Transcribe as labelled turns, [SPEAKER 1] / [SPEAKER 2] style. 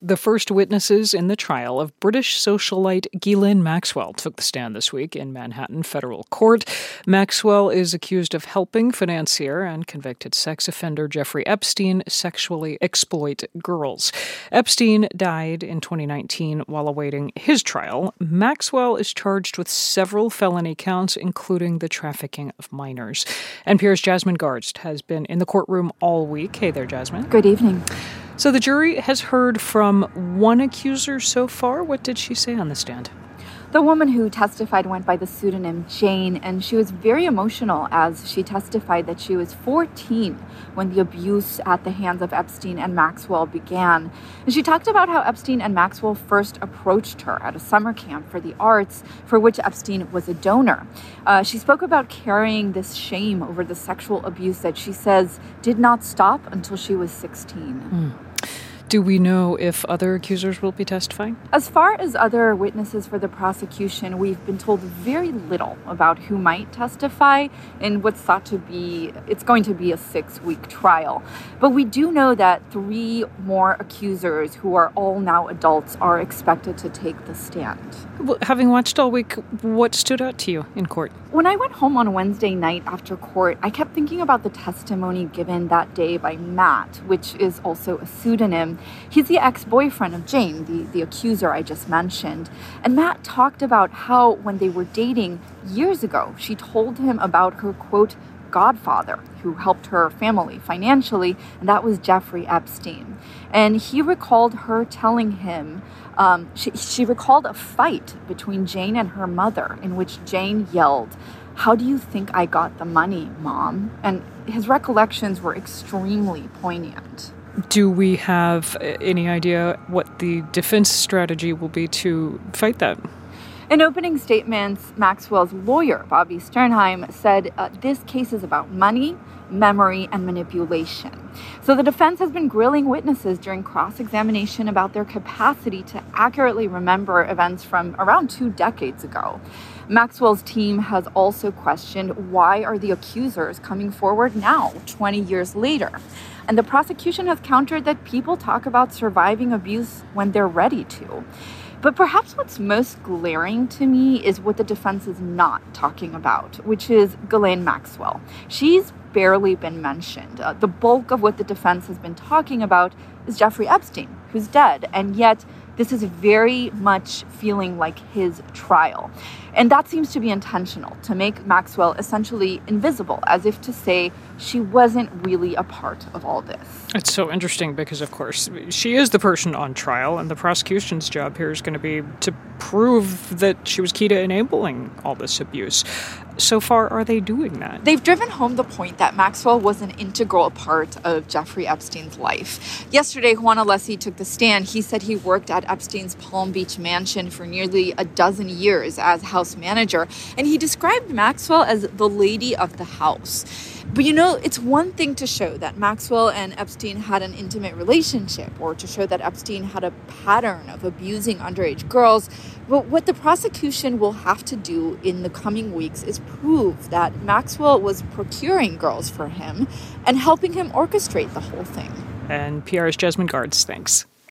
[SPEAKER 1] The first witnesses in the trial of British socialite Ghislaine Maxwell took the stand this week in Manhattan federal court. Maxwell is accused of helping financier and convicted sex offender Jeffrey Epstein sexually exploit girls. Epstein died in 2019 while awaiting his trial. Maxwell is charged with several felony counts, including the trafficking of minors. NPR's Jasmine Garsd has been in the courtroom all week. Hey there, Jasmine.
[SPEAKER 2] Good evening.
[SPEAKER 1] So the jury has heard from one accuser so far. What did she say on the stand?
[SPEAKER 2] The woman who testified went by the pseudonym Jane, and she was very emotional as she testified that she was 14 when the abuse at the hands of Epstein and Maxwell began. And she talked about how Epstein and Maxwell first approached her at a summer camp for the arts, for which Epstein was a donor. She spoke about carrying this shame over the sexual abuse that she says did not stop until she was 16.
[SPEAKER 1] Do we know if other accusers will be testifying?
[SPEAKER 2] As far as other witnesses for the prosecution, we've been told very little about who might testify in what's thought to be, it's going to be a 6-week trial. But we do know that 3 more accusers who are all now adults are expected to take the stand.
[SPEAKER 1] Well, having watched all week, what stood out to you in court?
[SPEAKER 2] When I went home on Wednesday night after court, I kept thinking about the testimony given that day by Matt, which is also a pseudonym. He's the ex-boyfriend of Jane, the accuser I just mentioned. And Matt talked about how when they were dating years ago, she told him about her, quote, godfather, who helped her family financially, and that was Jeffrey Epstein. And he recalled her telling him, she recalled a fight between Jane and her mother in which Jane yelled, "How do you think I got the money, Mom?" And his recollections were extremely poignant.
[SPEAKER 1] Do we have any idea what the defense strategy will be to fight that?
[SPEAKER 2] In opening statements, Maxwell's lawyer, Bobby Sternheim, said this case is about money, memory, and manipulation. So the defense has been grilling witnesses during cross-examination about their capacity to accurately remember events from around 2 decades ago. Maxwell's team has also questioned why are the accusers coming forward now, 20 years later. And the prosecution has countered that people talk about surviving abuse when they're ready to. But perhaps what's most glaring to me is what the defense is not talking about, which is Ghislaine Maxwell. She's barely been mentioned. The bulk of what the defense has been talking about is Jeffrey Epstein, who's dead, and yet this is very much feeling like his trial. And that seems to be intentional, to make Maxwell essentially invisible, as if to say she wasn't really a part of all this.
[SPEAKER 1] It's so interesting because, of course, she is the person on trial, and the prosecution's job here is going to be to prove that she was key to enabling all this abuse. So far, are they doing that?
[SPEAKER 2] They've driven home the point that Maxwell was an integral part of Jeffrey Epstein's life. Yesterday, Juan Alessi took the stand. He said he worked at Epstein's Palm Beach mansion for nearly a dozen years as house manager, and he described Maxwell as the lady of the house. But it's one thing to show that Maxwell and Epstein had an intimate relationship, or to show that Epstein had a pattern of abusing underage girls. But what the prosecution will have to do in the coming weeks is prove that Maxwell was procuring girls for him and helping him orchestrate the whole thing.
[SPEAKER 1] And PR's Jasmine Garsd, thanks.